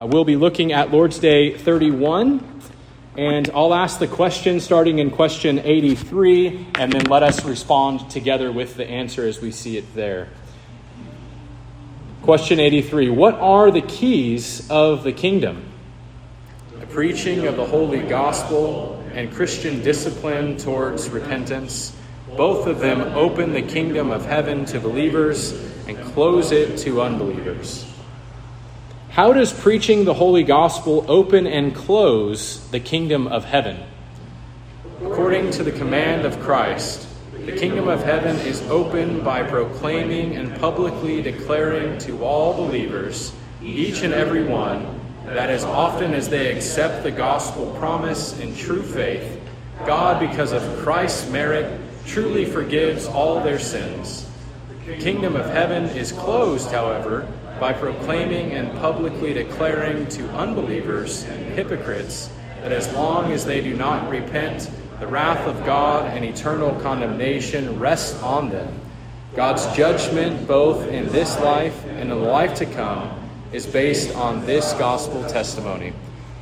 We'll be looking at Lord's Day 31, and I'll ask the question starting in question 83, and then let us respond together with the answer as we see it there. Question 83, what are the keys of the kingdom? The preaching of the Holy Gospel and Christian discipline towards repentance. Both of them open the kingdom of heaven to believers and close it to unbelievers. How does preaching the Holy Gospel open and close the kingdom of heaven? According to the command of Christ, the kingdom of heaven is opened by proclaiming and publicly declaring to all believers, each and every one, that as often as they accept the gospel promise in true faith, God, because of Christ's merit, truly forgives all their sins. The kingdom of heaven is closed, however, by proclaiming and publicly declaring to unbelievers and hypocrites that as long as they do not repent, the wrath of God and eternal condemnation rests on them. God's judgment, both in this life and in the life to come, is based on this gospel testimony.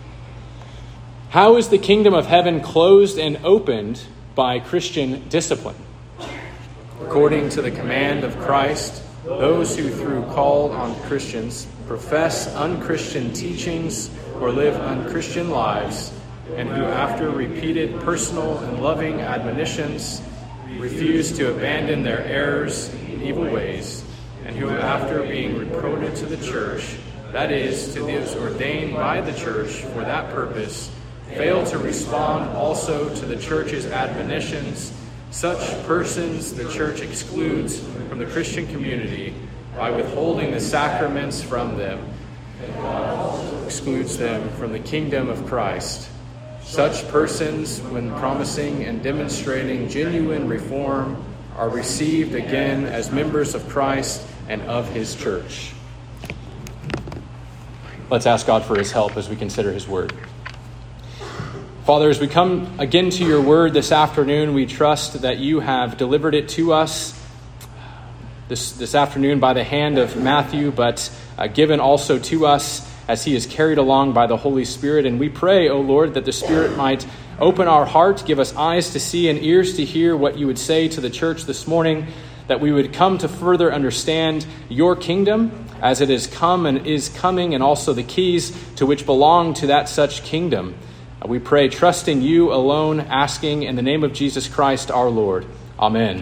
How is the kingdom of heaven closed and opened by Christian discipline? According to the command of Christ, those who through called on Christians profess unchristian teachings or live unchristian lives, and who after repeated personal and loving admonitions refuse to abandon their errors and evil ways, and who after being reported to the church, that is, to those ordained by the church for that purpose, fail to respond also to the church's admonitions, such persons the church excludes from the Christian community by withholding the sacraments from them, and excludes them from the kingdom of Christ. Such persons, when promising and demonstrating genuine reform, are received again as members of Christ and of his church. Let's ask God for his help as we consider his word. Father, as we come again to your word this afternoon, we trust that you have delivered it to us this afternoon by the hand of Matthew, but given also to us as he is carried along by the Holy Spirit. And we pray, O Lord, that the Spirit might open our heart, give us eyes to see and ears to hear what you would say to the church this morning, that we would come to further understand your kingdom as it has come and is coming, and also the keys to which belong to that such kingdom. We pray, trusting you alone, asking in the name of Jesus Christ our Lord. Amen.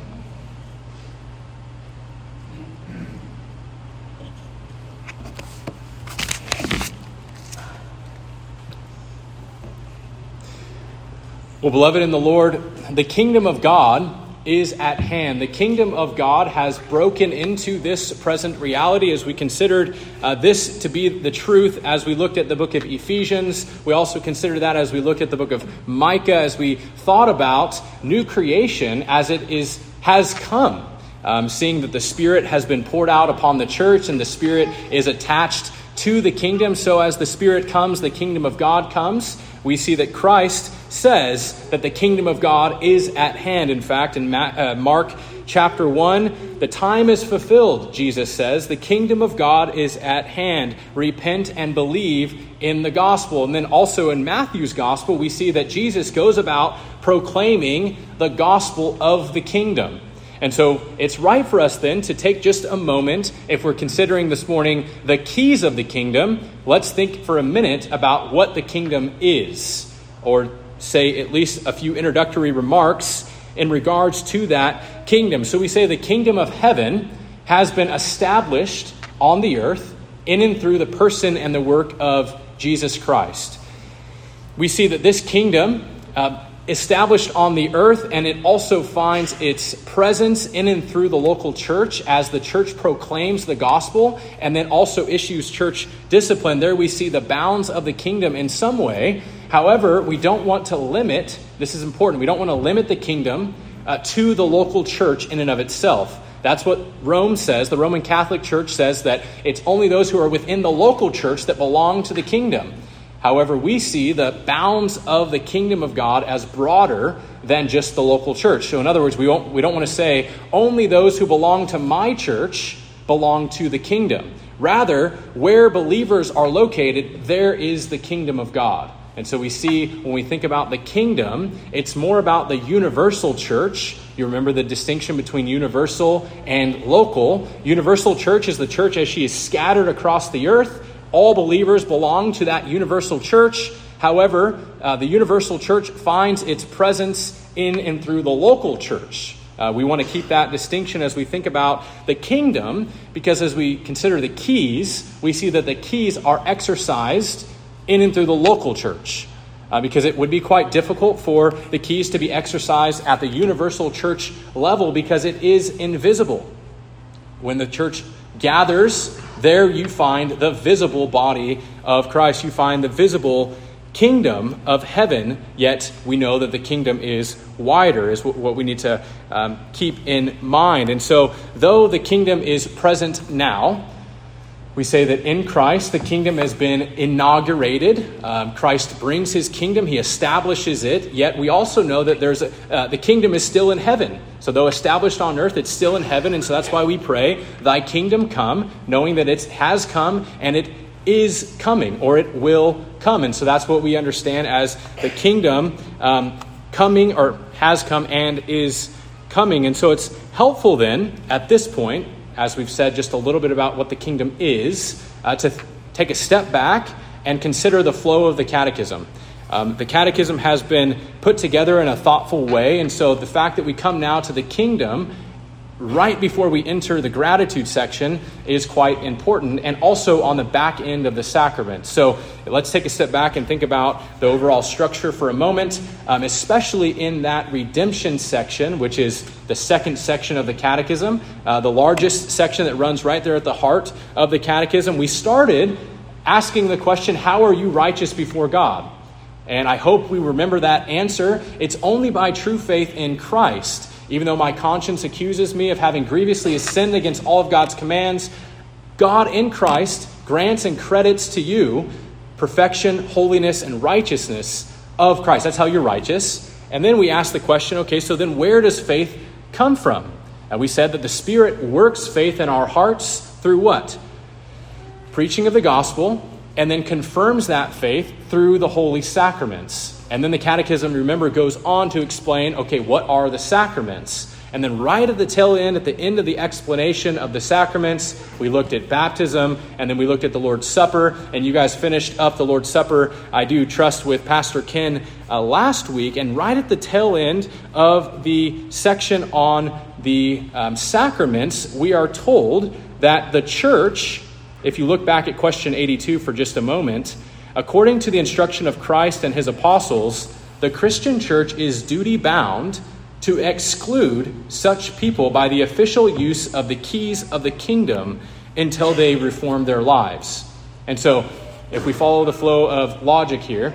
Well, beloved in the Lord, the kingdom of God is at hand. The kingdom of God has broken into this present reality, as we considered this to be the truth as we looked at the book of Ephesians. We also considered that as we looked at the book of Micah, as we thought about new creation as it has come. Seeing that the Spirit has been poured out upon the church and the Spirit is attached to the kingdom. So as the Spirit comes, the kingdom of God comes. We see that Christ says that the kingdom of God is at hand. In fact, in Mark chapter 1, the time is fulfilled, Jesus says. The kingdom of God is at hand. Repent and believe in the gospel. And then also in Matthew's gospel, we see that Jesus goes about proclaiming the gospel of the kingdom. And so it's right for us then to take just a moment, if we're considering this morning the keys of the kingdom, let's think for a minute about what the kingdom is, or say at least a few introductory remarks in regards to that kingdom. So we say the kingdom of heaven has been established on the earth in and through the person and the work of Jesus Christ. We see that this kingdom established on the earth, and it also finds its presence in and through the local church as the church proclaims the gospel and then also issues church discipline. There we see the bounds of the kingdom in some way. However, we don't want to limit, this is important, we don't want to limit the kingdom to the local church in and of itself. That's what Rome says. The Roman Catholic Church says that it's only those who are within the local church that belong to the kingdom. However, we see the bounds of the kingdom of God as broader than just the local church. So in other words, we don't want to say only those who belong to my church belong to the kingdom. Rather, where believers are located, there is the kingdom of God. And so we see when we think about the kingdom, it's more about the universal church. You remember the distinction between universal and local. Universal church is the church as she is scattered across the earth. All believers belong to that universal church. However, the universal church finds its presence in and through the local church. We want to keep that distinction as we think about the kingdom, because as we consider the keys, we see that the keys are exercised in and through the local church. Because it would be quite difficult for the keys to be exercised at the universal church level because it is invisible. When the church gathers, there you find the visible body of Christ. You find the visible kingdom of heaven, yet we know that the kingdom is wider, is what we need to keep in mind. And so, though the kingdom is present now, we say that in Christ, the kingdom has been inaugurated. Christ brings his kingdom. He establishes it. Yet we also know that the kingdom is still in heaven. So though established on earth, it's still in heaven. And so that's why we pray, thy kingdom come, knowing that it has come and it is coming, or it will come. And so that's what we understand as the kingdom coming, or has come and is coming. And so it's helpful then at this point, as we've said just a little bit about what the kingdom is, to take a step back and consider the flow of the catechism. The catechism has been put together in a thoughtful way, and so the fact that we come now to the kingdom right before we enter the gratitude section is quite important, and also on the back end of the sacrament. So let's take a step back and think about the overall structure for a moment, especially in that redemption section, which is the second section of the catechism, the largest section that runs right there at the heart of the catechism. We started asking the question, how are you righteous before God? And I hope we remember that answer. It's only by true faith in Christ. Even though my conscience accuses me of having grievously sinned against all of God's commands, God in Christ grants and credits to you perfection, holiness, and righteousness of Christ. That's how you're righteous. And then we ask the question, okay, so then where does faith come from? And we said that the Spirit works faith in our hearts through what? Preaching of the gospel, and then confirms that faith through the holy sacraments. And then the catechism, remember, goes on to explain, okay, what are the sacraments? And then right at the tail end, at the end of the explanation of the sacraments, we looked at baptism, and then we looked at the Lord's Supper. And you guys finished up the Lord's Supper, I do trust, with Pastor Ken last week. And right at the tail end of the section on the sacraments, we are told that the church, if you look back at question 82 for just a moment, according to the instruction of Christ and his apostles, the Christian church is duty-bound to exclude such people by the official use of the keys of the kingdom until they reform their lives. And so, if we follow the flow of logic here,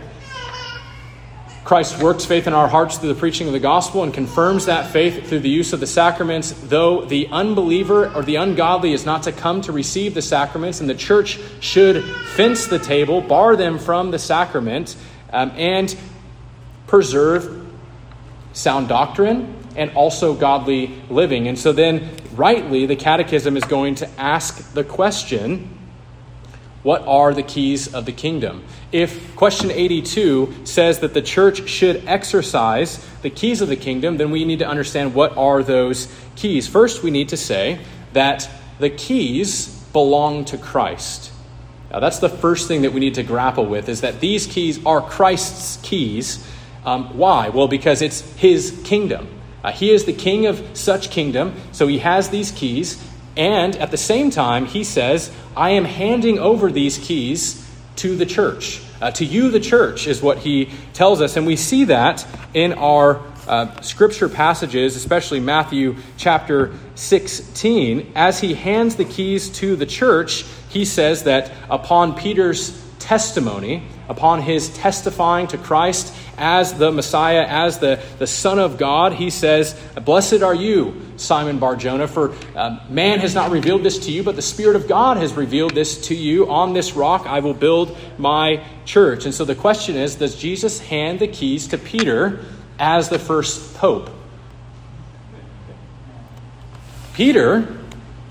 Christ works faith in our hearts through the preaching of the gospel and confirms that faith through the use of the sacraments, though the unbeliever or the ungodly is not to come to receive the sacraments, and the church should fence the table, bar them from the sacrament, and preserve sound doctrine and also godly living. And so then, rightly, the catechism is going to ask the question, what are the keys of the kingdom? If question 82 says that the church should exercise the keys of the kingdom, then we need to understand what are those keys. First, we need to say that the keys belong to Christ. Now, that's the first thing that we need to grapple with, is that these keys are Christ's keys. Why? Well, because it's his kingdom. He is the king of such kingdom, so he has these keys. And at the same time, he says, I am handing over these keys to the church. To you, the church, is what he tells us. And we see that in our scripture passages, especially Matthew chapter 16. As he hands the keys to the church, he says that upon Peter's testimony, upon his testifying to Christ as the Messiah, as the Son of God, he says, blessed are you, Simon Bar-Jonah, for man has not revealed this to you, but the Spirit of God has revealed this to you. On this rock I will build my church. And so the question is, does Jesus hand the keys to Peter as the first pope? Peter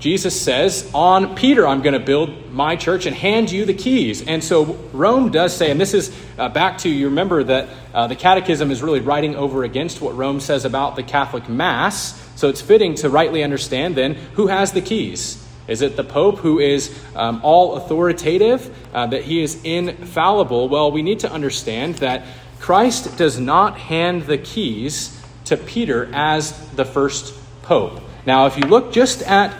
Jesus says, on Peter, I'm going to build my church and hand you the keys. And so Rome does say, and this is back to, you remember that the Catechism is really writing over against what Rome says about the Catholic Mass. So it's fitting to rightly understand then who has the keys. Is it the Pope, who is all authoritative, that he is infallible? Well, we need to understand that Christ does not hand the keys to Peter as the first Pope. Now, if you look just at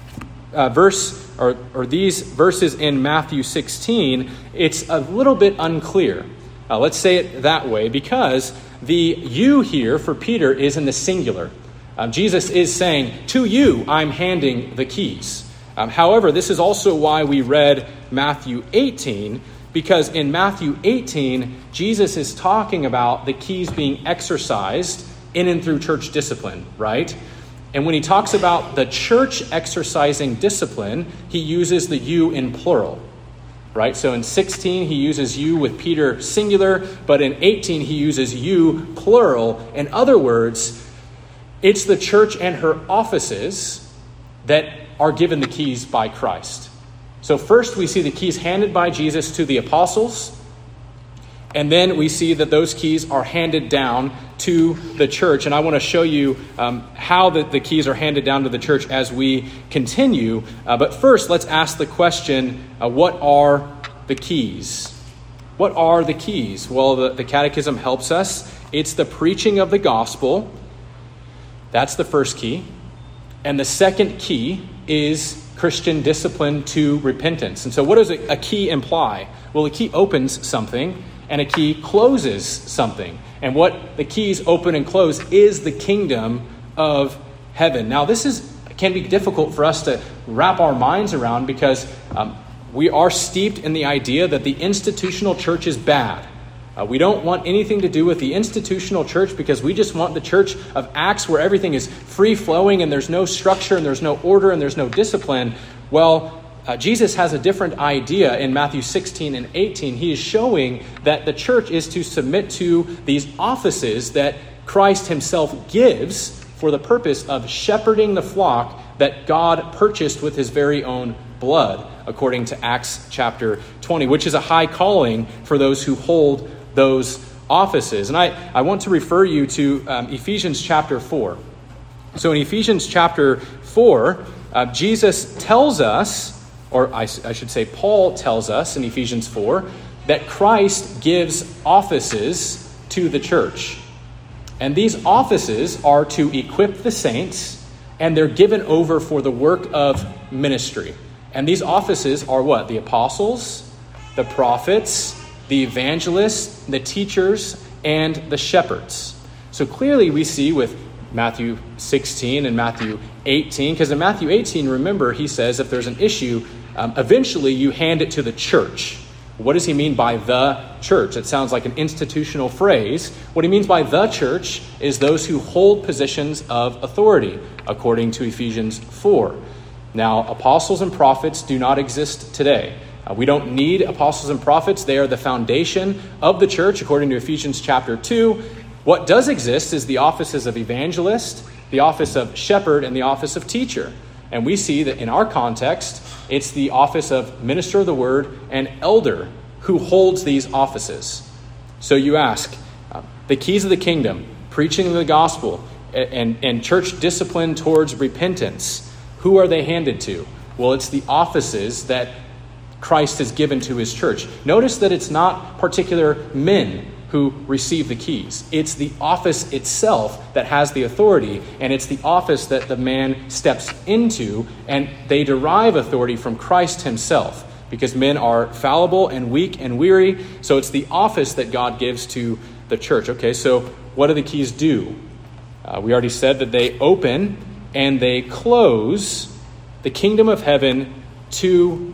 these verses in Matthew 16, it's a little bit unclear. Let's say it that way, because the you here for Peter is in the singular. Jesus is saying, to you, I'm handing the keys. However, this is also why we read Matthew 18, because in Matthew 18, Jesus is talking about the keys being exercised in and through church discipline, right? And when he talks about the church exercising discipline, he uses the you in plural, right? So in 16, he uses you with Peter singular, but in 18, he uses you plural. In other words, it's the church and her offices that are given the keys by Christ. So first we see the keys handed by Jesus to the apostles, and then we see that those keys are handed down to the church. And I want to show you how the keys are handed down to the church as we continue. But first, let's ask the question, what are the keys? What are the keys? Well, the Catechism helps us. It's the preaching of the gospel. That's the first key. And the second key is Christian discipline to repentance. And so what does a key imply? Well, a key opens something and a key closes something. And what the keys open and close is the kingdom of heaven. Now, this can be difficult for us to wrap our minds around, because we are steeped in the idea that the institutional church is bad. We don't want anything to do with the institutional church, because we just want the church of Acts where everything is free-flowing and there's no structure and there's no order and there's no discipline. Well, Jesus has a different idea in Matthew 16 and 18. He is showing that the church is to submit to these offices that Christ himself gives for the purpose of shepherding the flock that God purchased with his very own blood, according to Acts chapter 20, which is a high calling for those who hold those offices. And I want to refer you to Ephesians chapter 4. So in Ephesians chapter 4, Jesus tells us, or I should say Paul tells us in Ephesians 4, that Christ gives offices to the church. And these offices are to equip the saints, and they're given over for the work of ministry. And these offices are what? The apostles, the prophets, the evangelists, the teachers, and the shepherds. So clearly we see with Matthew 16 and Matthew 18, because in Matthew 18, remember, he says if there's an issue, eventually you hand it to the church. What does he mean by the church? It sounds like an institutional phrase. What he means by the church is those who hold positions of authority, according to Ephesians 4. Now, apostles and prophets do not exist today. We don't need apostles and prophets. They are the foundation of the church, according to Ephesians chapter 2. What does exist is the offices of evangelist, the office of shepherd, and the office of teacher. And we see that in our context, it's the office of minister of the word and elder who holds these offices. So you ask, the keys of the kingdom, preaching the gospel, and church discipline towards repentance, who are they handed to? Well, it's the offices that Christ has given to his church. Notice that it's not particular men who receive the keys. It's the office itself that has the authority, and it's the office that the man steps into, and they derive authority from Christ himself, because men are fallible and weak and weary. So it's the office that God gives to the church. Okay, so what do the keys do? We already said that they open and they close the kingdom of heaven to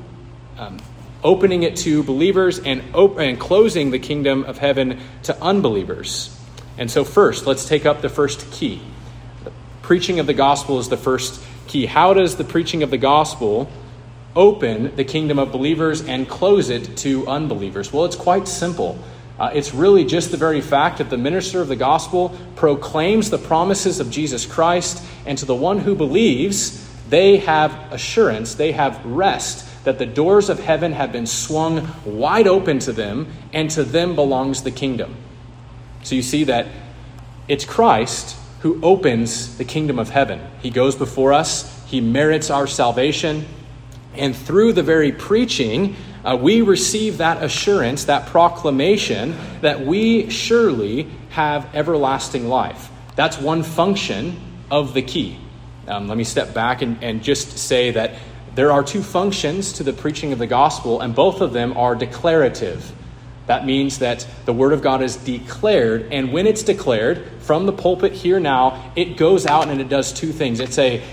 opening it to believers and closing the kingdom of heaven to unbelievers. And so first, let's take up the first key. The preaching of the gospel is the first key. How does the preaching of the gospel open the kingdom of believers and close it to unbelievers? Well, it's quite simple. It's really just the very fact that the minister of the gospel proclaims the promises of Jesus Christ, and to the one who believes, they have assurance, they have rest, that the doors of heaven have been swung wide open to them, and to them belongs the kingdom. So you see that it's Christ who opens the kingdom of heaven. He goes before us, he merits our salvation, and through the very preaching, we receive that assurance, that proclamation that we surely have everlasting life. That's one function of the key. Let me step back and just say that there are two functions to the preaching of the gospel, and both of them are declarative. That means that the word of God is declared, and when it's declared from the pulpit here now, it goes out and it does two things. It's a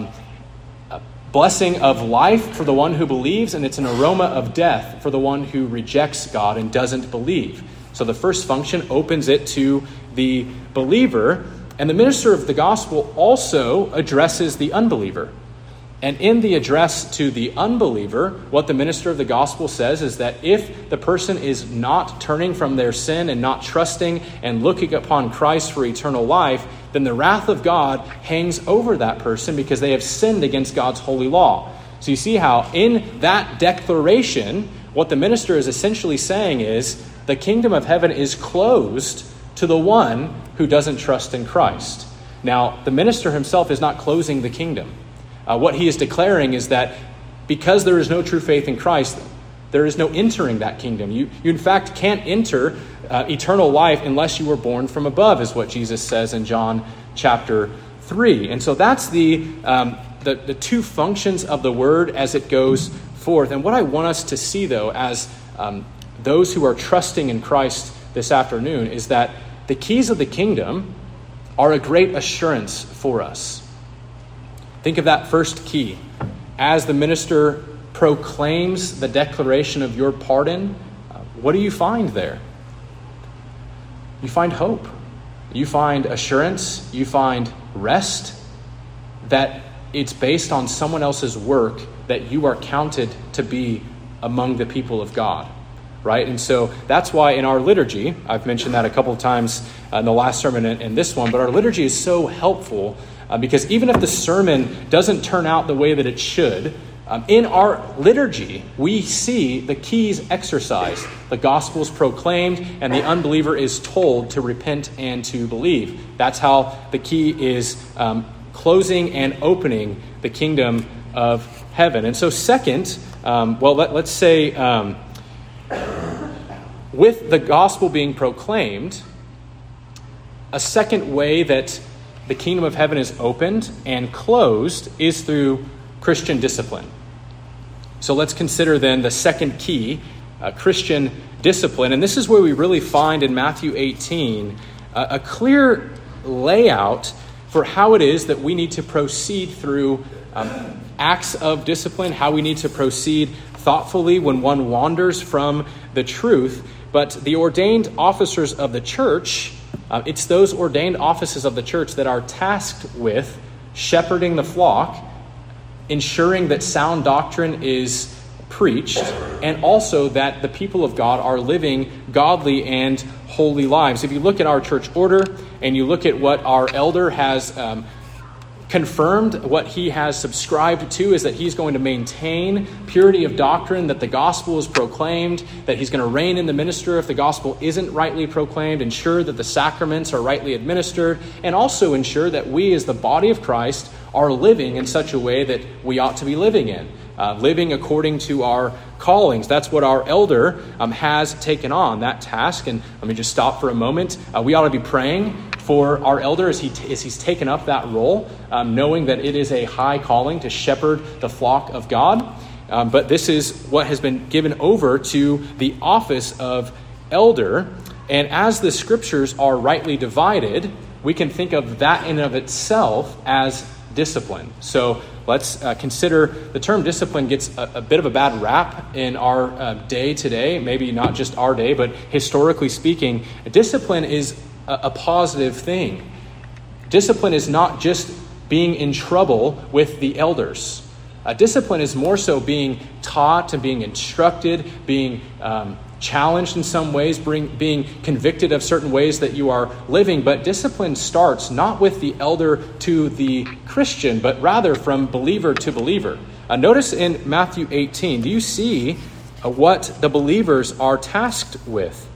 blessing of life for the one who believes, and it's an aroma of death for the one who rejects God and doesn't believe. So the first function opens it to the believer, and the minister of the gospel also addresses the unbeliever. And in the address to the unbeliever, what the minister of the gospel says is that if the person is not turning from their sin and not trusting and looking upon Christ for eternal life, then the wrath of God hangs over that person because they have sinned against God's holy law. So you see how in that declaration, what the minister is essentially saying is the kingdom of heaven is closed to the one who doesn't trust in Christ. Now, the minister himself is not closing the kingdom. What he is declaring is that because there is no true faith in Christ, there is no entering that kingdom. You in fact can't enter eternal life unless you were born from above, is what Jesus says in John chapter 3. And so that's the two functions of the word as it goes forth. And what I want us to see, though, as those who are trusting in Christ this afternoon, is that the keys of the kingdom are a great assurance for us. Think of that first key. As the minister proclaims the declaration of your pardon, what do you find there? You find hope. You find assurance. You find rest, that it's based on someone else's work that you are counted to be among the people of God. Right? And so that's why in our liturgy, I've mentioned that a couple of times in the last sermon and this one, but our liturgy is so helpful because even if the sermon doesn't turn out the way that it should, in our liturgy, we see the keys exercised. The gospel is proclaimed, and the unbeliever is told to repent and to believe. That's how the key is closing and opening the kingdom of heaven. And so second, let's say with the gospel being proclaimed, a second way that the kingdom of heaven is opened and closed is through Christian discipline. So let's consider then the second key, Christian discipline. And this is where we really find in Matthew 18 a clear layout for how it is that we need to proceed through acts of discipline, how we need to proceed thoughtfully when one wanders from the truth. But the ordained officers of the church, it's those ordained offices of the church that are tasked with shepherding the flock, ensuring that sound doctrine is preached, and also that the people of God are living godly and holy lives. If you look at our church order and you look at what our elder has confirmed, what he has subscribed to is that he's going to maintain purity of doctrine, that the gospel is proclaimed, that he's going to reign in the minister if the gospel isn't rightly proclaimed, ensure that the sacraments are rightly administered, and also ensure that we as the body of Christ are living in such a way that we ought to be living in, living according to our callings. That's what our elder has taken on, that task. And let me just stop for a moment. We ought to be praying for our elder as he's taken up that role, knowing that it is a high calling to shepherd the flock of God. But this is what has been given over to the office of elder. And as the scriptures are rightly divided, we can think of that in and of itself as discipline. So let's consider the term discipline gets a bit of a bad rap in our day today, maybe not just our day, but historically speaking, discipline is a positive thing. Discipline is not just being in trouble with the elders. Discipline is more so being taught and being instructed, being challenged in some ways, being convicted of certain ways that you are living. But discipline starts not with the elder to the Christian, but rather from believer to believer. Notice in Matthew 18, do you see what the believers are tasked with?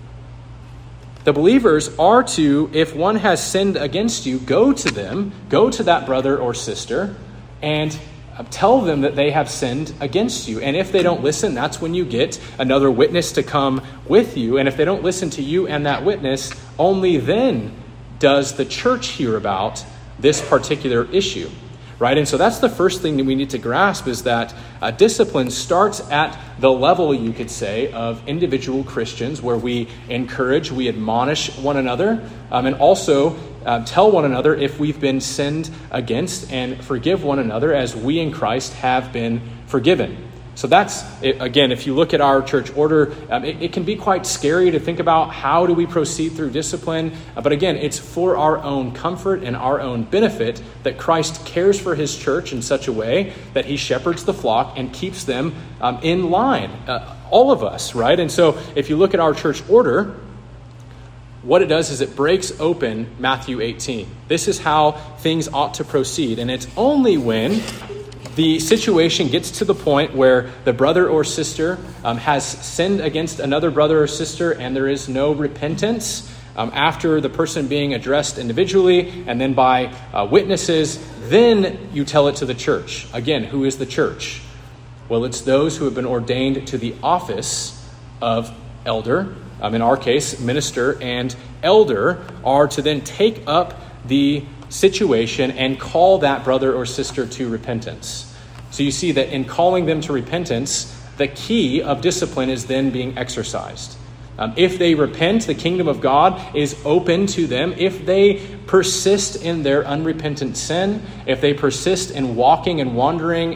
The believers are to, if one has sinned against you, go to them, go to that brother or sister, and tell them that they have sinned against you. And if they don't listen, that's when you get another witness to come with you. And if they don't listen to you and that witness, only then does the church hear about this particular issue. Right? And so that's the first thing that we need to grasp, is that discipline starts at the level, you could say, of individual Christians, where we encourage, we admonish one another, and also tell one another if we've been sinned against, and forgive one another as we in Christ have been forgiven. So that's, again, if you look at our church order, it can be quite scary to think about how do we proceed through discipline. But again, it's for our own comfort and our own benefit that Christ cares for his church in such a way that he shepherds the flock and keeps them in line. All of us, right? And so if you look at our church order, what it does is it breaks open Matthew 18. This is how things ought to proceed. And it's only when the situation gets to the point where the brother or sister has sinned against another brother or sister and there is no repentance after the person being addressed individually and then by witnesses, then you tell it to the church. Again, who is the church? Well, it's those who have been ordained to the office of elder. In our case, minister and elder are to then take up the situation and call that brother or sister to repentance. So you see that in calling them to repentance, the key of discipline is then being exercised. If they repent, the kingdom of God is open to them. If they persist in their unrepentant sin, if they persist in walking and wandering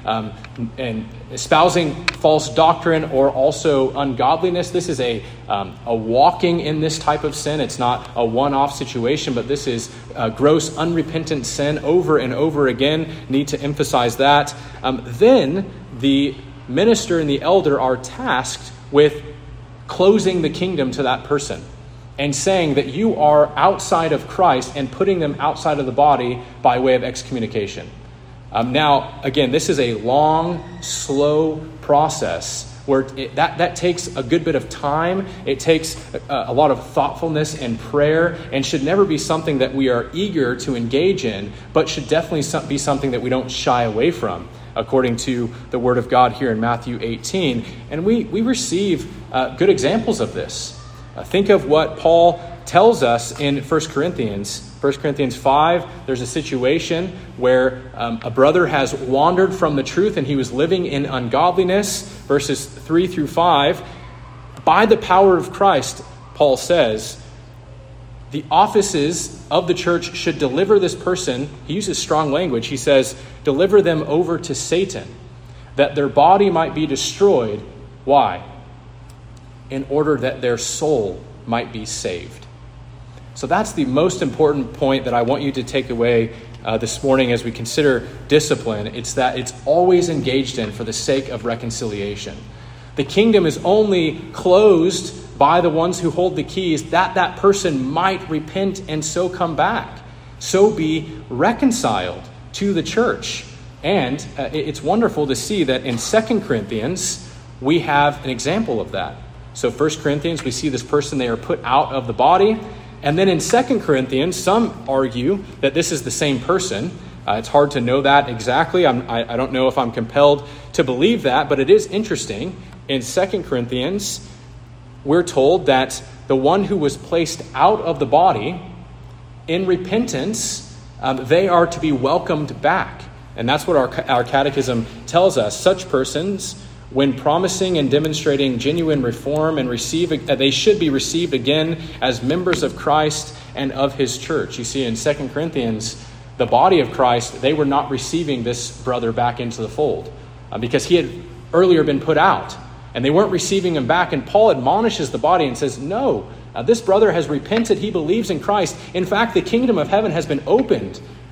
in espousing false doctrine or also ungodliness, this is a walking in this type of sin. It's not a one-off situation, but this is gross unrepentant sin over and over again. Need to emphasize that. Then the minister and the elder are tasked with closing the kingdom to that person and saying that you are outside of Christ and putting them outside of the body by way of excommunication. Now, again, this is a long, slow process where that takes a good bit of time. It takes a lot of thoughtfulness and prayer, and should never be something that we are eager to engage in, but should definitely be something that we don't shy away from, according to the Word of God here in Matthew 18. And we receive good examples of this. Think of what Paul tells us in 1 Corinthians. 1 Corinthians 5, there's a situation where a brother has wandered from the truth and he was living in ungodliness. Verses 3 through 5, by the power of Christ, Paul says, the offices of the church should deliver this person. He uses strong language. He says, deliver them over to Satan, that their body might be destroyed. Why? In order that their soul might be saved. So that's the most important point that I want you to take away this morning as we consider discipline. It's that it's always engaged in for the sake of reconciliation. The kingdom is only closed by the ones who hold the keys, that person might repent and so come back, so be reconciled to the church. And it's wonderful to see that in 2 Corinthians, we have an example of that. So 1 Corinthians, we see this person, they are put out of the body. And then in 2 Corinthians, some argue that this is the same person. It's hard to know that exactly. I don't know if I'm compelled to believe that, but it is interesting. In 2 Corinthians, we're told that the one who was placed out of the body in repentance, they are to be welcomed back. And that's what our catechism tells us. Such persons, when promising and demonstrating genuine reform and they should be received again as members of Christ and of his church. You see, in 2 Corinthians, the body of Christ, they were not receiving this brother back into the fold because he had earlier been put out, and they weren't receiving him back. And Paul admonishes the body and says, no, this brother has repented. He believes in Christ. In fact, the kingdom of heaven has been opened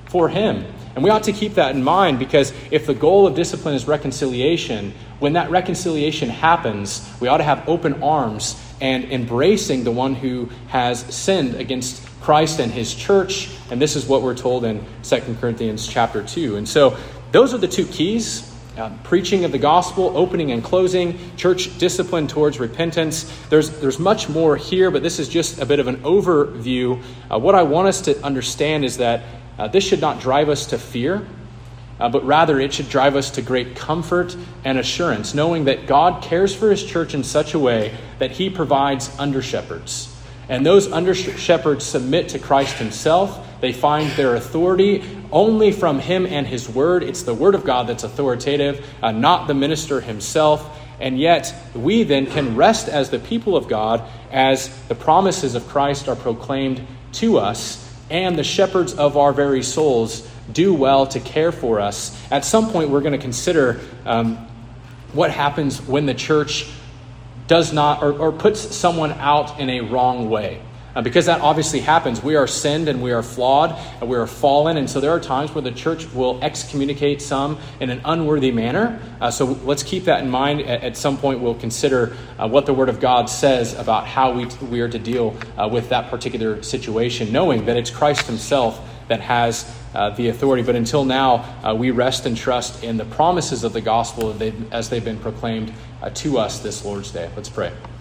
for him. And we ought to keep that in mind, because if the goal of discipline is reconciliation, when that reconciliation happens, we ought to have open arms and embracing the one who has sinned against Christ and his church. And this is what we're told in 2 Corinthians chapter 2. And so those are the two keys. Preaching of the gospel, opening and closing, church discipline towards repentance. There's much more here, but this is just a bit of an overview. What I want us to understand is that this should not drive us to fear, but rather it should drive us to great comfort and assurance, knowing that God cares for his church in such a way that he provides under-shepherds. And those under-shepherds submit to Christ himself. They find their authority only from him and his word. It's the word of God that's authoritative, not the minister himself. And yet we then can rest as the people of God as the promises of Christ are proclaimed to us, and the shepherds of our very souls do well to care for us. At some point, we're going to consider what happens when the church does not or puts someone out in a wrong way. Because that obviously happens. We are sinned and we are flawed and we are fallen. And so there are times where the church will excommunicate some in an unworthy manner. So let's keep that in mind. At some point, we'll consider what the Word of God says about how we are to deal with that particular situation, knowing that it's Christ himself that has the authority. But until now, we rest and trust in the promises of the gospel as they've been proclaimed to us this Lord's Day. Let's pray.